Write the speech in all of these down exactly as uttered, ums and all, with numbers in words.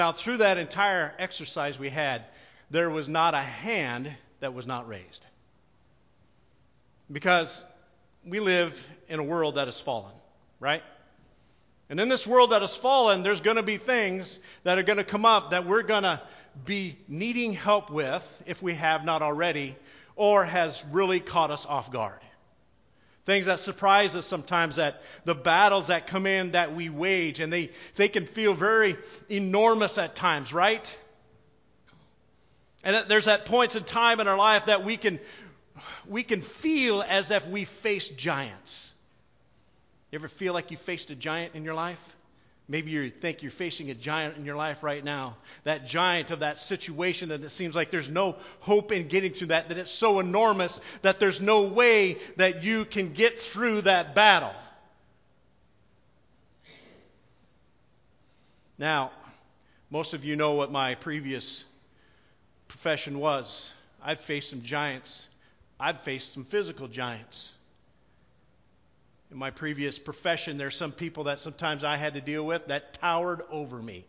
Now, through that entire exercise we had, there was not a hand that was not raised. Because we live in a world that has fallen, right? And in this world that has fallen, there's going to be things that are going to come up that we're going to be needing help with, if we have not already, or has really caught us off guard. Things that surprise us sometimes, that the battles that come in that we wage, and they, they can feel very enormous at times, right? And that there's at points in time in our life that we can we can feel as if we face giants. You ever feel like you faced a giant in your life? Maybe you think you're facing a giant in your life right now. That giant of that situation that it seems like there's no hope in getting through that, that it's so enormous that there's no way that you can get through that battle. Now, most of you know what my previous profession was. I've faced some giants. I've faced some physical giants. In my previous profession, there's some people that sometimes I had to deal with that towered over me.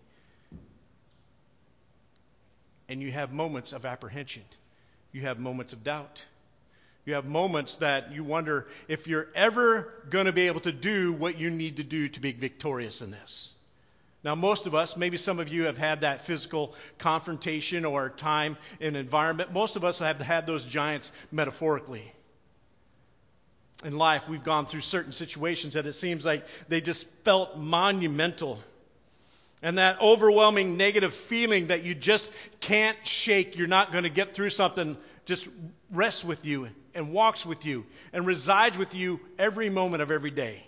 And you have moments of apprehension. You have moments of doubt. You have moments that you wonder if you're ever going to be able to do what you need to do to be victorious in this. Now, most of us, maybe some of you have had that physical confrontation or time in environment. Most of us have had those giants metaphorically. In life, we've gone through certain situations that it seems like they just felt monumental. And that overwhelming negative feeling that you just can't shake, you're not going to get through something, just rests with you and walks with you and resides with you every moment of every day.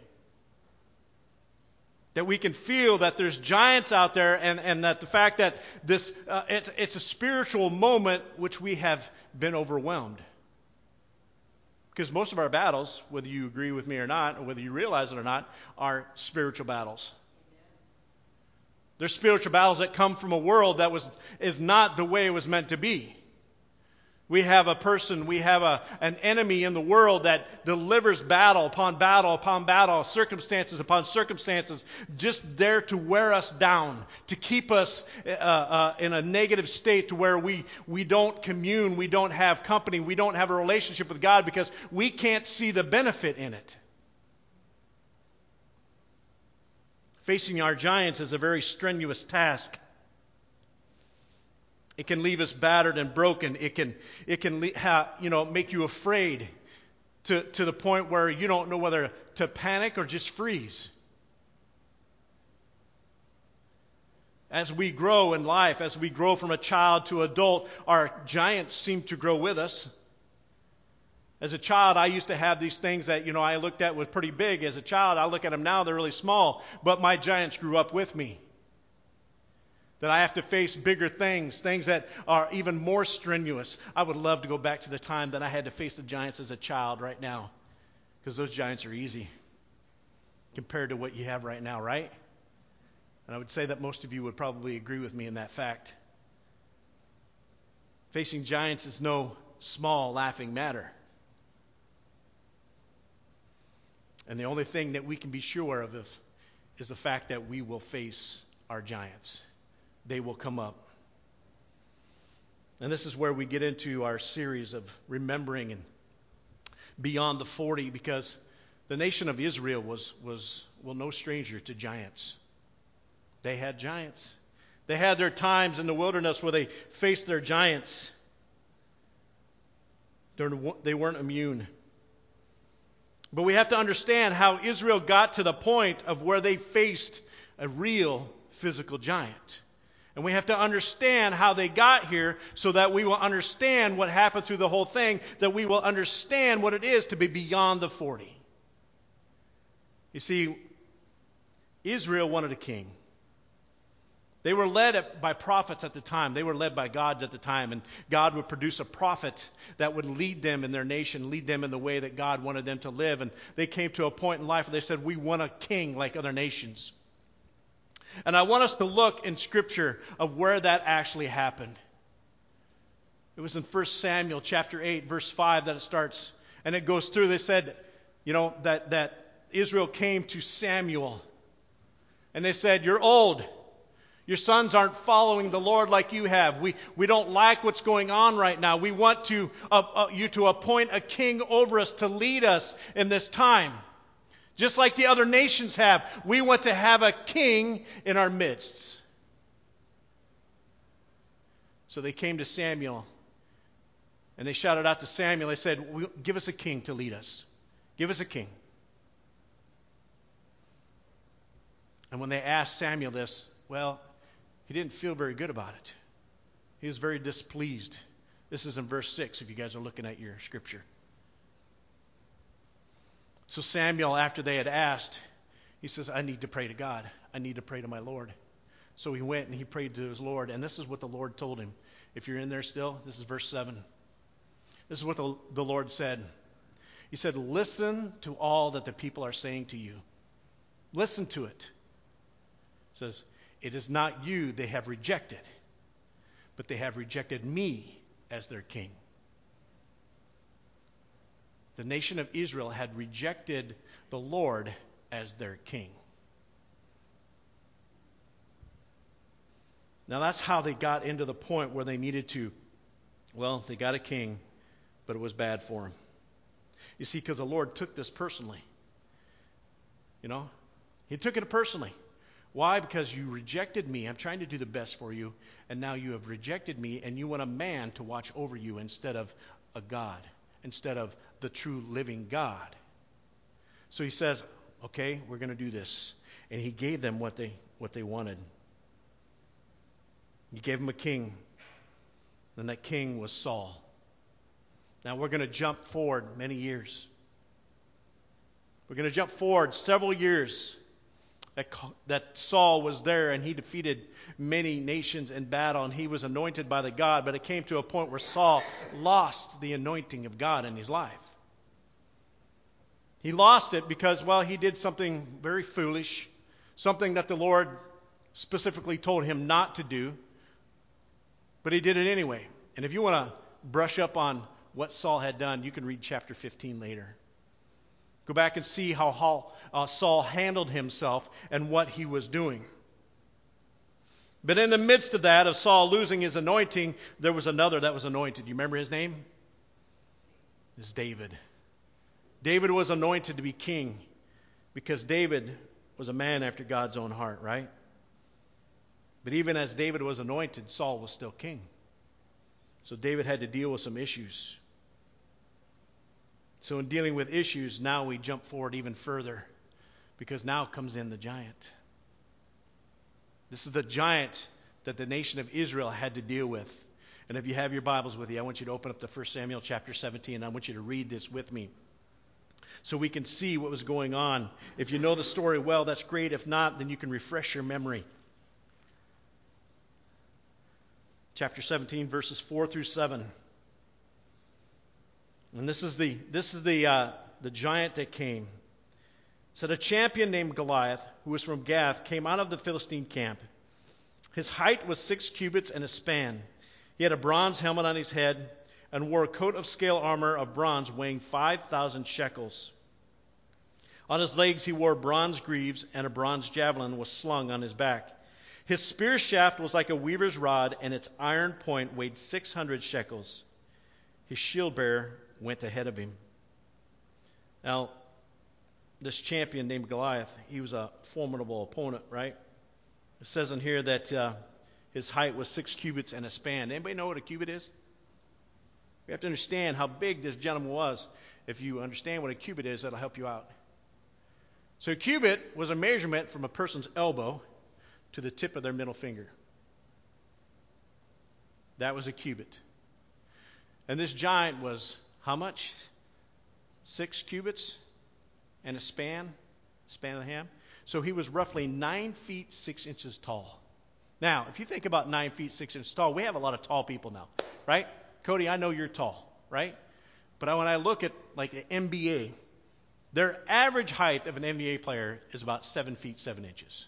That we can feel that there's giants out there, and, and that the fact that this uh, it, it's a spiritual moment which we have been overwhelmed. Because most of our battles, whether you agree with me or not, or whether you realize it or not, are spiritual battles. They're spiritual battles that come from a world that was is not the way it was meant to be. We have a person, we have a, an enemy in the world that delivers battle upon battle upon battle, circumstances upon circumstances, just there to wear us down, to keep us uh, uh, in a negative state to where we, we don't commune, we don't have company, we don't have a relationship with God because we can't see the benefit in it. Facing our giants is a very strenuous task. It can leave us battered and broken. It can, it can ha, you know, make you afraid to, to the point where you don't know whether to panic or just freeze. As we grow in life, as we grow from a child to adult, our giants seem to grow with us. As a child, I used to have these things that, you know, I looked at was pretty big. As a child, I look at them now, they're really small. But my giants grew up with me. That I have to face bigger things, things that are even more strenuous. I would love to go back to the time that I had to face the giants as a child right now. Because those giants are easy compared to what you have right now, right? And I would say that most of you would probably agree with me in that fact. Facing giants is no small, laughing matter. And the only thing that we can be sure of is the fact that we will face our giants. They will come up. And this is where we get into our series of remembering and beyond the forty, because the nation of Israel was, was well, no stranger to giants. They had giants. They had their times in the wilderness where they faced their giants. They weren't immune. But we have to understand how Israel got to the point of where they faced a real physical giant. And we have to understand how they got here so that we will understand what happened through the whole thing, that we will understand what it is to be beyond the forty. You see, Israel wanted a king. They were led by prophets at the time. They were led by God at the time. And God would produce a prophet that would lead them in their nation, lead them in the way that God wanted them to live. And they came to a point in life where they said, we want a king like other nations. And I want us to look in Scripture of where that actually happened. It was in First Samuel chapter eight, verse five that it starts. And it goes through, they said, you know, that, that Israel came to Samuel. And they said, you're old. Your sons aren't following the Lord like you have. We, we don't like what's going on right now. We want to, uh, uh, you to appoint a king over us to lead us in this time. Just like the other nations have. We want to have a king in our midst. So they came to Samuel. And they shouted out to Samuel. They said, give us a king to lead us. Give us a king. And when they asked Samuel this, well, he didn't feel very good about it. He was very displeased. This is in verse six if you guys are looking at your scripture. So Samuel, after they had asked, he says, I need to pray to God. I need to pray to my Lord. So he went and he prayed to his Lord. And this is what the Lord told him. If you're in there still, this is verse seven. This is what the, the Lord said. He said, listen to all that the people are saying to you. Listen to it. It says, it is not you they have rejected, but they have rejected me as their king. The nation of Israel had rejected the Lord as their king. Now that's how they got into the point where they needed to, well, they got a king, but it was bad for them. You see, because the Lord took this personally. You know, he took it personally. Why? Because you rejected me. I'm trying to do the best for you, and now you have rejected me, and you want a man to watch over you instead of a God, instead of the true living God. So he says, okay, we're going to do this. And he gave them what they what they wanted. He gave them a king, and that king was Saul. Now we're going to jump forward many years. We're going to jump forward several years. That, that Saul was there and he defeated many nations in battle and he was anointed by the God, but it came to a point where Saul lost the anointing of God in his life. He lost it because, well, he did something very foolish, something that the Lord specifically told him not to do, but he did it anyway. And if you want to brush up on what Saul had done, you can read chapter fifteen later. Go back and see how uh, Saul handled himself and what he was doing. But in the midst of that, of Saul losing his anointing, there was another that was anointed. You remember his name? It's David. David was anointed to be king because David was a man after God's own heart, right? But even as David was anointed, Saul was still king. So David had to deal with some issues. So in dealing with issues, now we jump forward even further because now comes in the giant. This is the giant that the nation of Israel had to deal with. And if you have your Bibles with you, I want you to open up to First Samuel chapter seventeen. I want you to read this with me so we can see what was going on. If you know the story well, that's great. If not, then you can refresh your memory. Chapter seventeen, verses four through seven. And this is the this is the uh, the giant that came. It said a champion named Goliath, who was from Gath, came out of the Philistine camp. His height was six cubits and a span. He had a bronze helmet on his head and wore a coat of scale armor of bronze weighing five thousand shekels. On his legs he wore bronze greaves, and a bronze javelin was slung on his back. His spear shaft was like a weaver's rod, and its iron point weighed six hundred shekels. His shield bearer went ahead of him. Now, this champion named Goliath, he was a formidable opponent, right? It says in here that uh, his height was six cubits and a span. Anybody know what a cubit is? We have to understand how big this gentleman was. If you understand what a cubit is, that'll help you out. So a cubit was a measurement from a person's elbow to the tip of their middle finger. That was a cubit. And this giant was how much? Six cubits and a span, span of the hand. So he was roughly nine feet six inches tall. Now, if you think about nine feet six inches tall, we have a lot of tall people now, right? Cody, I know you're tall, right? But when I look at like the N B A, their average height of an N B A player is about seven feet seven inches.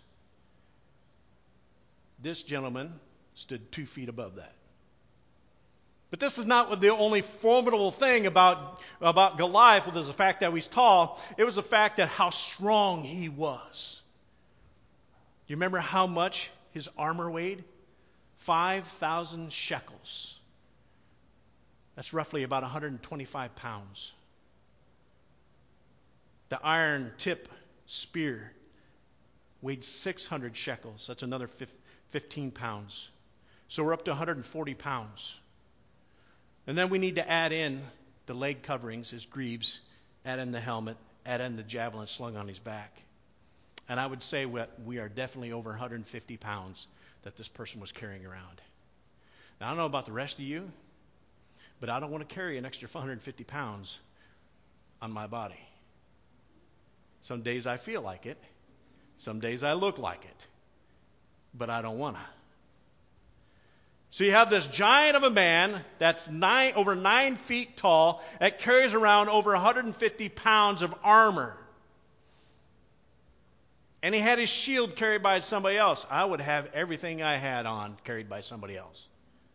This gentleman stood two feet above that. But this is not the only formidable thing about, about Goliath was the fact that he's tall. It was the fact that how strong he was. You remember how much his armor weighed? five thousand shekels. That's roughly about one hundred twenty-five pounds. The iron tip spear weighed six hundred shekels. That's another fifteen pounds. So we're up to one hundred forty pounds. And then we need to add in the leg coverings, his greaves, add in the helmet, add in the javelin slung on his back. And I would say we are definitely over one hundred fifty pounds that this person was carrying around. Now, I don't know about the rest of you, but I don't want to carry an extra one hundred fifty pounds on my body. Some days I feel like it. Some days I look like it. But I don't want to. So you have this giant of a man that's nine, over nine feet tall that carries around over one hundred fifty pounds of armor. And he had his shield carried by somebody else. I would have everything I had on carried by somebody else.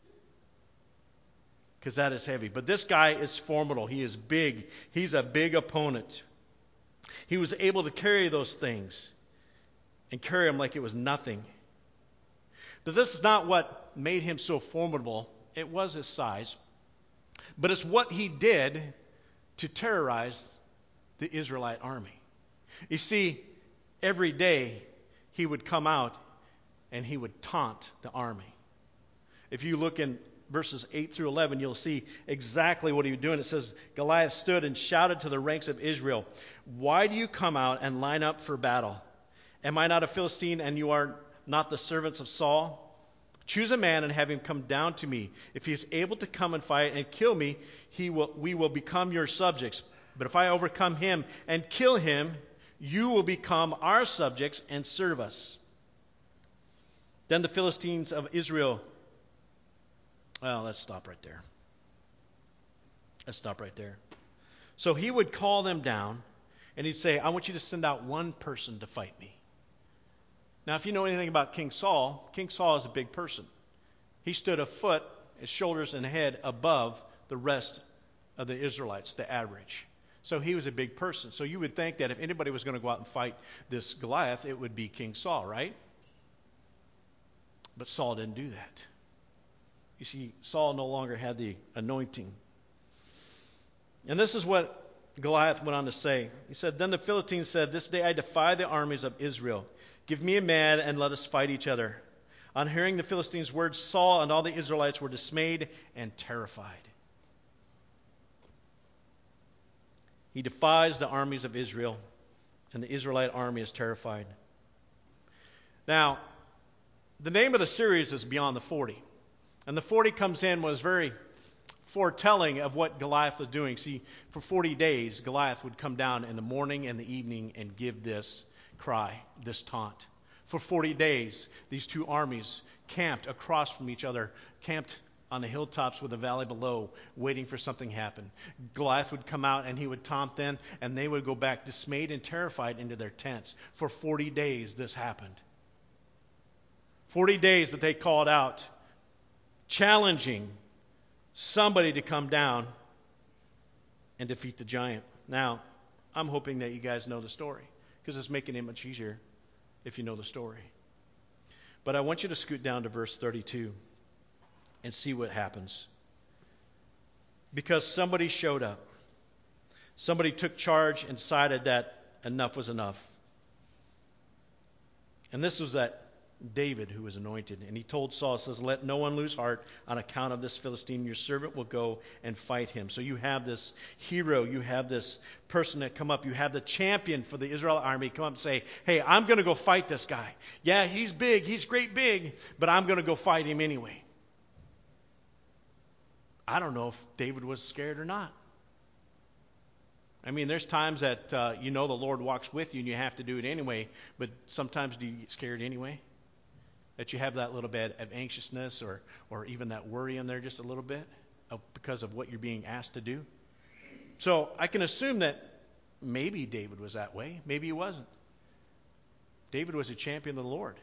Because that is heavy. But this guy is formidable. He is big. He's a big opponent. He was able to carry those things and carry them like it was nothing. But this is not what made him so formidable. It was his size. But it's what he did to terrorize the Israelite army. You see, every day he would come out and he would taunt the army. If you look in verses eight through eleven, you'll see exactly what he was doing. It says, Goliath stood and shouted to the ranks of Israel, "Why do you come out and line up for battle? Am I not a Philistine and you are not the servants of Saul? Choose a man and have him come down to me. If he is able to come and fight and kill me, he will, we will become your subjects. But if I overcome him and kill him, you will become our subjects and serve us." Then the Philistines of Israel, well, let's stop right there. Let's stop right there. So he would call them down and he'd say, "I want you to send out one person to fight me." Now, if you know anything about King Saul, King Saul is a big person. He stood a foot, his shoulders and head above the rest of the Israelites, the average. So he was a big person. So you would think that if anybody was going to go out and fight this Goliath, it would be King Saul, right? But Saul didn't do that. You see, Saul no longer had the anointing. And this is what Goliath went on to say. He said, "Then the Philistines said, 'This day I defy the armies of Israel. Give me a man and let us fight each other.' On hearing the Philistines' words, Saul and all the Israelites were dismayed and terrified." He defies the armies of Israel, and the Israelite army is terrified. Now, the name of the series is Beyond the forty. And the forty comes in was very foretelling of what Goliath was doing. See, for forty days, Goliath would come down in the morning and the evening and give this cry, this taunt. For forty days, these two armies camped across from each other, camped on the hilltops with the valley below, waiting for something to happen. Goliath would come out and he would taunt them, and they would go back dismayed and terrified into their tents. For forty days, this happened. forty days that they called out, challenging somebody to come down and defeat the giant. Now, I'm hoping that you guys know the story, because it's making it much easier if you know the story. But I want you to scoot down to verse thirty-two and see what happens. Because somebody showed up. Somebody took charge and decided that enough was enough. And this was that David who was anointed. And he told Saul, says, "Let no one lose heart on account of this Philistine. Your servant will go and fight him." So you have this hero. You have this person that come up. You have the champion for the Israel army come up and say, "Hey, I'm going to go fight this guy. Yeah, he's big. He's great big. But I'm going to go fight him anyway." I don't know if David was scared or not. I mean, there's times that uh, you know the Lord walks with you and you have to do it anyway. But sometimes do you get scared anyway? That you have that little bit of anxiousness or or even that worry in there just a little bit of, because of what you're being asked to do. So I can assume that maybe David was that way. Maybe he wasn't. David was a champion of the Lord.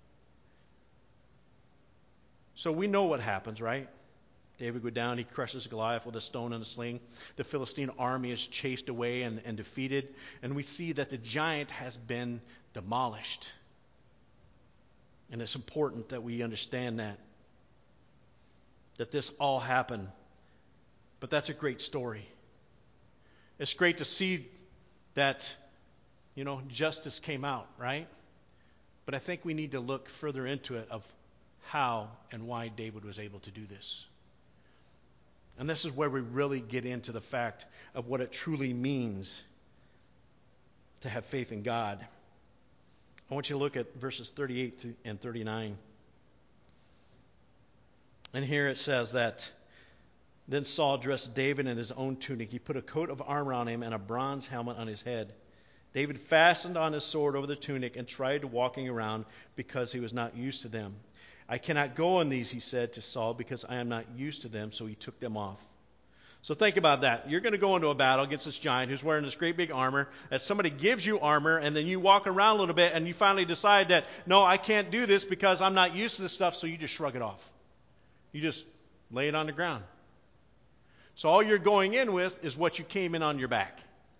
So we know what happens, right? David goes down, he crushes Goliath with a stone and a sling. The Philistine army is chased away and, and defeated. And we see that the giant has been demolished. And it's important that we understand that. That this all happened. But that's a great story. It's great to see that, you know, justice came out, right? But I think we need to look further into it of how and why David was able to do this. And this is where we really get into the fact of what it truly means to have faith in God. I want you to look at verses thirty-eight and thirty-nine. And here it says that, then Saul dressed David in his own tunic. He put a coat of armor on him and a bronze helmet on his head. David fastened on his sword over the tunic and tried walking around because he was not used to them. I cannot go in these, he said to Saul, because I am not used to them. So he took them off. So think about that. You're going to go into a battle against this giant who's wearing this great big armor, that somebody gives you armor, and then you walk around a little bit, and you finally decide that, no, I can't do this because I'm not used to this stuff, so you just shrug it off. You just lay it on the ground. So all you're going in with is what you came in on your back.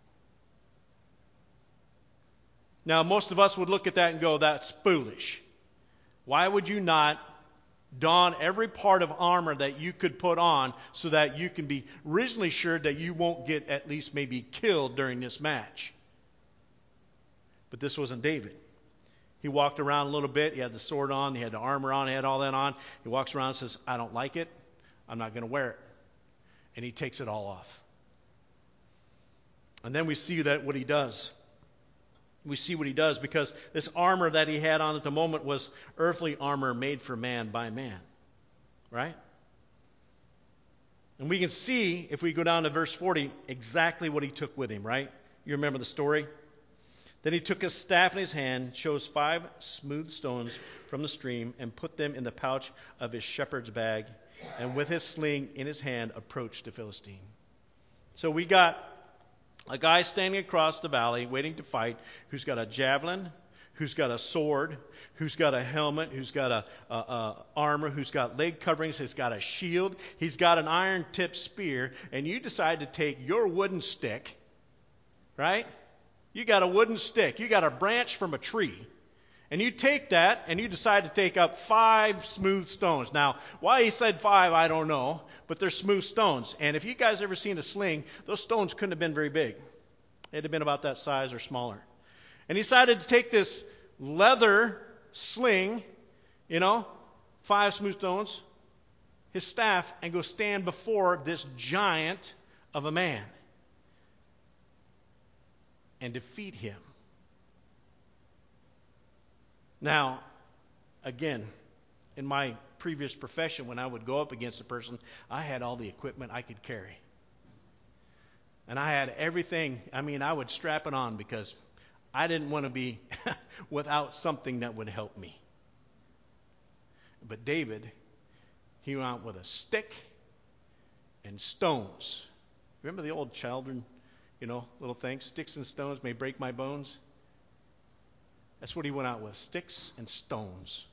Now, most of us would look at that and go, that's foolish. Why would you not don every part of armor that you could put on so that you can be reasonably sure that you won't get at least maybe killed during this match? But this wasn't David. He walked around a little bit. He had the sword on. He had the armor on. He had all that on. He walks around and says, I don't like it. I'm not going to wear it. And he takes it all off. And then we see that what he does. We see what he does because this armor that he had on at the moment was earthly armor made for man by man. Right? And we can see, if we go down to verse forty, exactly what he took with him, right? You remember the story? Then he took a staff in his hand, chose five smooth stones from the stream, and put them in the pouch of his shepherd's bag, and with his sling in his hand approached the Philistine. So we got a guy standing across the valley waiting to fight, who's got a javelin, who's got a sword, who's got a helmet, who's got a, a, a armor, who's got leg coverings, he's got a shield, he's got an iron-tipped spear, and you decide to take your wooden stick, right? You got a wooden stick, you got a branch from a tree, and you take that and you decide to take up five smooth stones. Now, why he said five, I don't know, but they're smooth stones. And if you guys ever seen a sling, those stones couldn't have been very big. It'd have been about that size or smaller. And he decided to take this leather sling, you know, five smooth stones, his staff, and go stand before this giant of a man and defeat him. Now, again, in my previous profession, when I would go up against a person, I had all the equipment I could carry. And I had everything. I mean, I would strap it on because I didn't want to be without something that would help me. But David, he went out with a stick and stones. Remember the old children, you know, little things? Sticks and stones may break my bones. That's what he went out with, sticks and stones.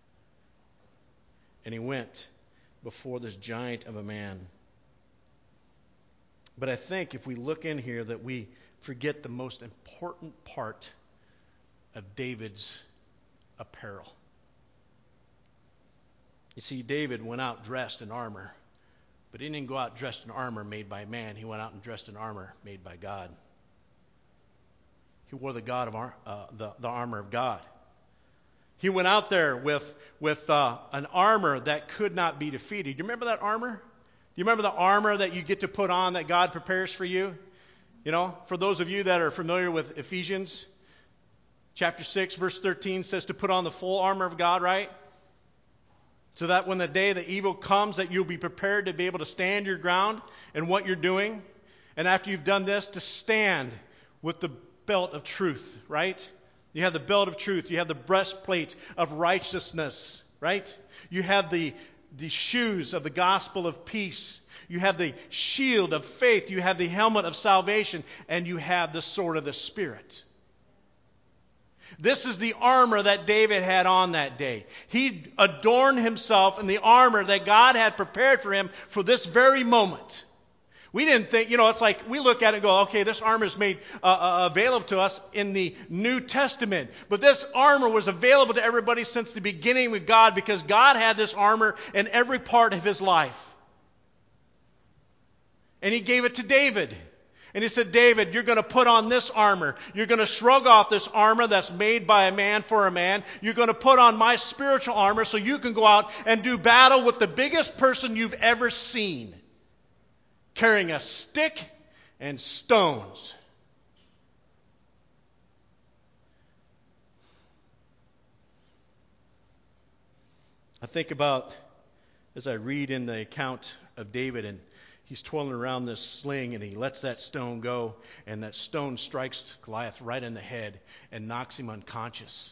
And he went before this giant of a man. But I think if we look in here that we forget the most important part of David's apparel. You see, David went out dressed in armor, but he didn't go out dressed in armor made by man. He went out and dressed in armor made by God. He wore the God of ar- uh, the, the armor of God. He went out there with, with uh, an armor that could not be defeated. You remember that armor? Do you remember the armor that you get to put on that God prepares for you? You know, for those of you that are familiar with Ephesians, chapter six, verse thirteen says to put on the full armor of God, right? So that when the day the evil comes, that you'll be prepared to be able to stand your ground in what you're doing. And after you've done this, to stand with the belt of truth, right? You have the belt of truth. You have the breastplate of righteousness, right? You have the, the shoes of the gospel of peace. You have the shield of faith. You have the helmet of salvation. And you have the sword of the Spirit. This is the armor that David had on that day. He adorned himself in the armor that God had prepared for him for this very moment. We didn't think, you know, it's like we look at it and go, okay, this armor is made uh, uh, available to us in the New Testament. But this armor was available to everybody since the beginning with God, because God had this armor in every part of his life. And he gave it to David. And he said, David, you're going to put on this armor. You're going to shrug off this armor that's made by a man for a man. You're going to put on my spiritual armor so you can go out and do battle with the biggest person you've ever seen, carrying a stick and stones. I think about, as I read in the account of David, and he's twirling around this sling, and he lets that stone go, and that stone strikes Goliath right in the head and knocks him unconscious.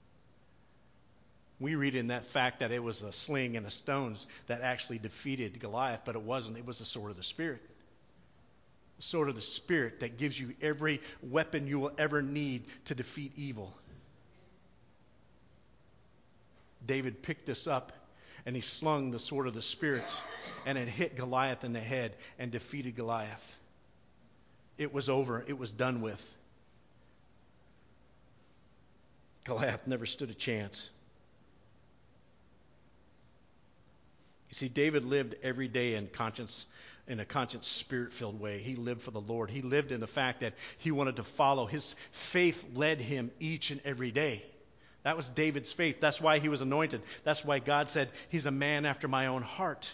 We read in that fact that it was a sling and the stones that actually defeated Goliath, but it wasn't. It was the sword of the Spirit. The sword of the Spirit that gives you every weapon you will ever need to defeat evil. David picked this up, and he slung the sword of the Spirit, and it hit Goliath in the head and defeated Goliath. It was over. It was done with. Goliath never stood a chance. You see, David lived every day in conscience, in a conscience, Spirit-filled way. He lived for the Lord. He lived in the fact that he wanted to follow. His faith led him each and every day. That was David's faith. That's why he was anointed. That's why God said, he's a man after my own heart.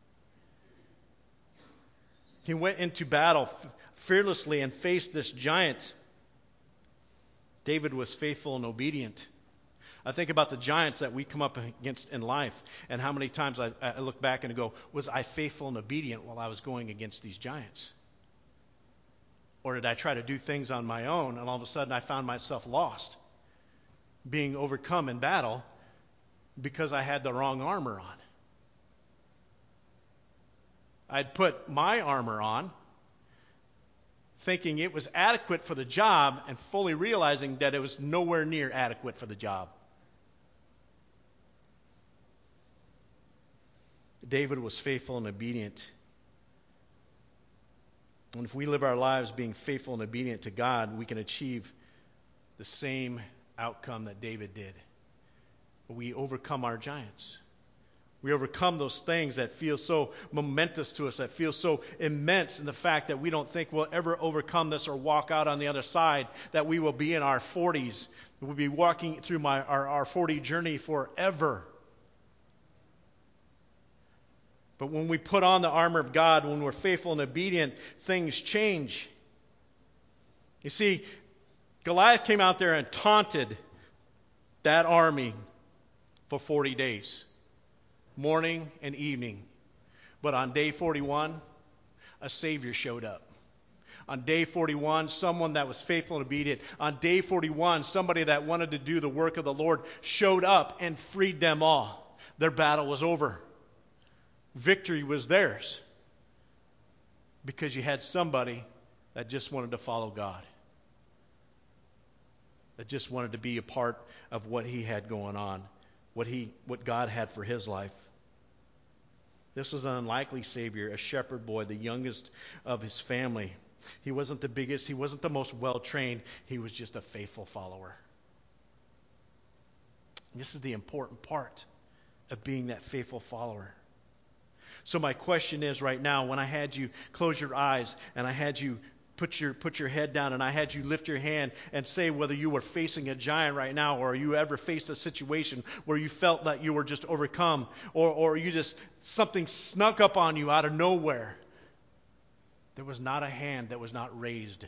He went into battle fearlessly and faced this giant. David was faithful and obedient. I think about the giants that we come up against in life, and how many times I, I look back and go, was I faithful and obedient while I was going against these giants? Or did I try to do things on my own, and all of a sudden I found myself lost, being overcome in battle because I had the wrong armor on? I'd put my armor on, thinking it was adequate for the job, and fully realizing that it was nowhere near adequate for the job. David was faithful and obedient. And if we live our lives being faithful and obedient to God, we can achieve the same outcome that David did. We overcome our giants. We overcome those things that feel so momentous to us, that feel so immense in the fact that we don't think we'll ever overcome this or walk out on the other side, that we will be in our forties. We'll be walking through my, our, our forty journey forever. But when we put on the armor of God, when we're faithful and obedient, things change. You see, Goliath came out there and taunted that army for forty days, morning and evening. But on day forty-one, a Savior showed up. On day forty-one, someone that was faithful and obedient. On day forty-one, somebody that wanted to do the work of the Lord showed up and freed them all. Their battle was over. Victory was theirs, because you had somebody that just wanted to follow God, that just wanted to be a part of what he had going on, what he, what God had for his life. This was an unlikely Savior, a shepherd boy, the youngest of his family. He wasn't the biggest, he wasn't the most well-trained, he was just a faithful follower. This is the important part of being that faithful follower. So my question is right now, when I had you close your eyes and I had you put your put your head down and I had you lift your hand and say whether you were facing a giant right now, or you ever faced a situation where you felt that you were just overcome, or, or you just, something snuck up on you out of nowhere, there was not a hand that was not raised.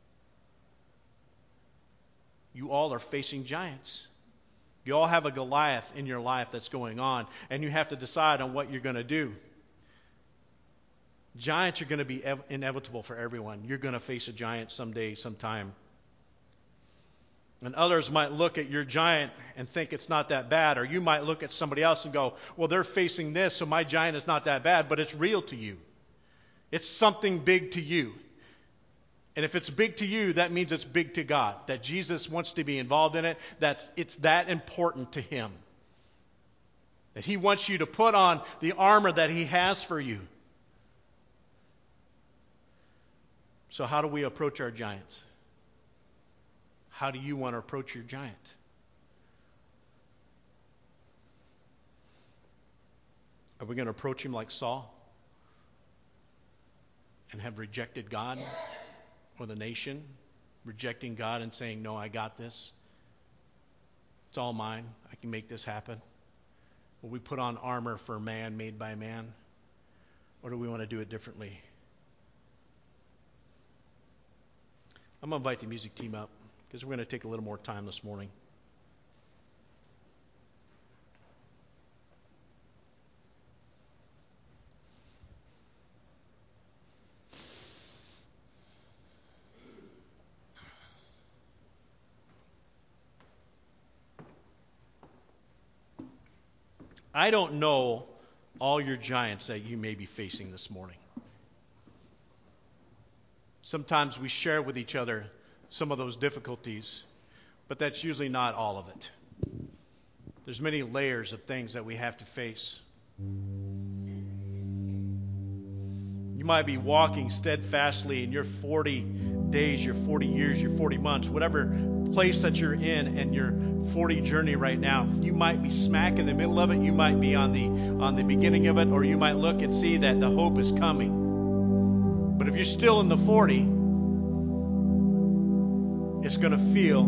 You all are facing giants. You all have a Goliath in your life that's going on, and you have to decide on what you're going to do. Giants are going to be ev- inevitable for everyone. You're going to face a giant someday, sometime. And others might look at your giant and think it's not that bad. Or you might look at somebody else and go, well, they're facing this, so my giant is not that bad. But it's real to you. It's something big to you. And if it's big to you, that means it's big to God. That Jesus wants to be involved in it. That's, it's that important to him. That he wants you to put on the armor that he has for you. So how do we approach our giants? How do you want to approach your giant? Are we going to approach him like Saul and have rejected God or the nation, rejecting God and saying, no, I got this. It's all mine. I can make this happen. Will we put on armor for man made by man? Or do we want to do it differently? I'm going to invite the music team up because we're going to take a little more time this morning. I don't know all your giants that you may be facing this morning. Sometimes we share with each other some of those difficulties, but that's usually not all of it. There's many layers of things that we have to face. You might be walking steadfastly in your forty days, your forty years, your forty months, whatever place that you're in and your forty journey right now. You might be smack in the middle of it. You might be on the on the beginning of it, or you might look and see that the hope is coming. But if you're still in the forty, it's going to feel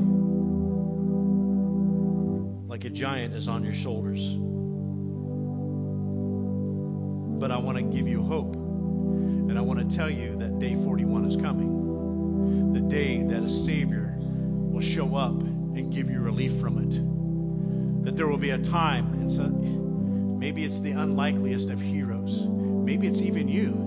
like a giant is on your shoulders. But I want to give you hope. And I want to tell you that day forty-one is coming. The day that a Savior will show up and give you relief from it. That there will be a time, and so maybe it's the unlikeliest of heroes. Maybe it's even you.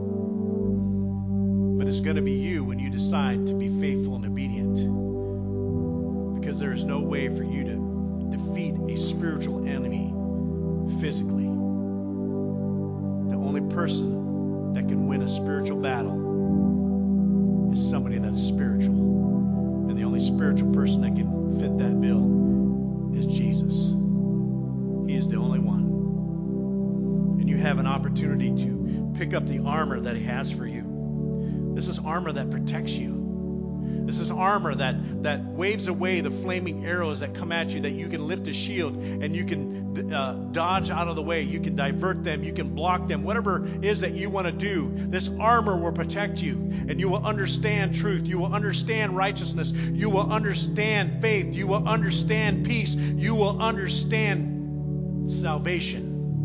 But it's going to be you when you decide to be faithful and obedient. Because there is no way for you to defeat a spiritual enemy physically. The only person that can win a spiritual battle is somebody that is spiritual. And the only spiritual person that can fit that bill is Jesus. He is the only one. And you have an opportunity to pick up the armor that he has for you. This is armor that protects you. This is armor that, that waves away the flaming arrows that come at you, that you can lift a shield and you can uh, dodge out of the way. You can divert them. You can block them. Whatever it is that you want to do, this armor will protect you. And you will understand truth. You will understand righteousness. You will understand faith. You will understand peace. You will understand salvation.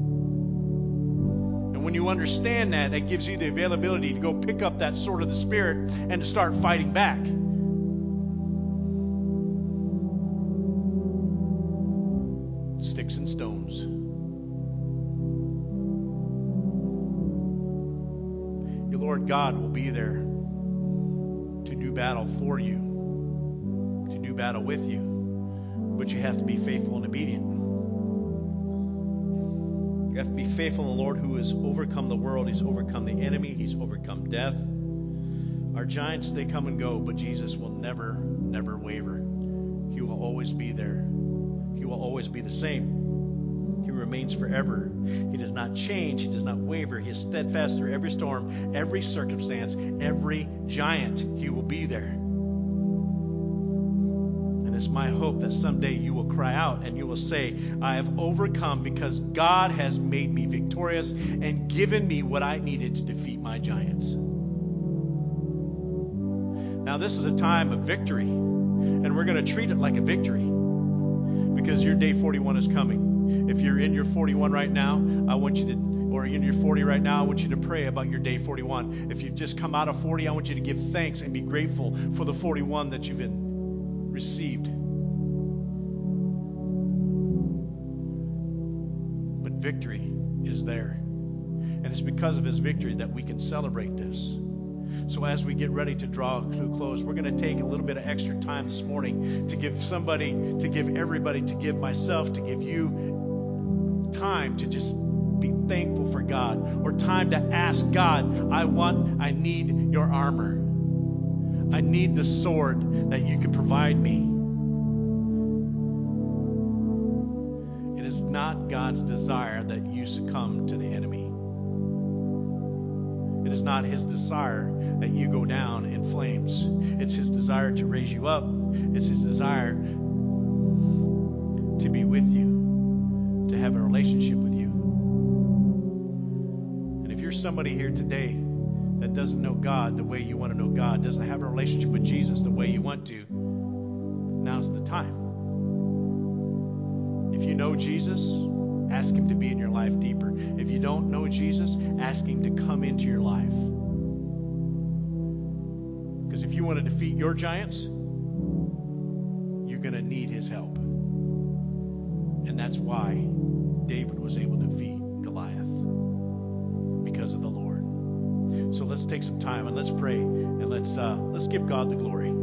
When you understand that, it gives you the availability to go pick up that sword of the Spirit and to start fighting back. Sticks and stones. Your Lord God will be there to do battle for you, to do battle with you, but you have to be faithful and obedient. You have to be faithful in the Lord who has overcome the world. He's overcome the enemy. He's overcome death. Our giants, they come and go, but Jesus will never, never waver. He will always be there. He will always be the same. He remains forever. He does not change. He does not waver. He is steadfast through every storm, every circumstance, every giant. He will be there. It's my hope that someday you will cry out and you will say, I have overcome because God has made me victorious and given me what I needed to defeat my giants. Now, this is a time of victory, and we're going to treat it like a victory because your day forty-one is coming. If you're in your forty-one right now, I want you to, or you're in your forty right now, I want you to pray about your day forty-one. If you've just come out of forty, I want you to give thanks and be grateful for the forty-one that you've been received. But victory is there. And it's because of his victory that we can celebrate this. So as we get ready to draw to a close, we're going to take a little bit of extra time this morning to give somebody, to give everybody, to give myself, to give you time to just be thankful for God, or time to ask God, I want, I need your armor. I need the sword that you can provide me. It is not God's desire that you succumb to the enemy. It is not his desire that you go down in flames. It's his desire to raise you up. It's his desire to be with you, to have a relationship with you. And if you're somebody here today that doesn't know God the way you want to know God, doesn't have a relationship with Jesus the way you want to, now's the time. If you know Jesus, ask him to be in your life deeper. If you don't know Jesus, ask him to come into your life. Because if you want to defeat your giants, you're going to need his help. And that's why David was able to defeat Goliath, because of the Lord. So let's take some time and let's pray, and let's uh, let's give God the glory.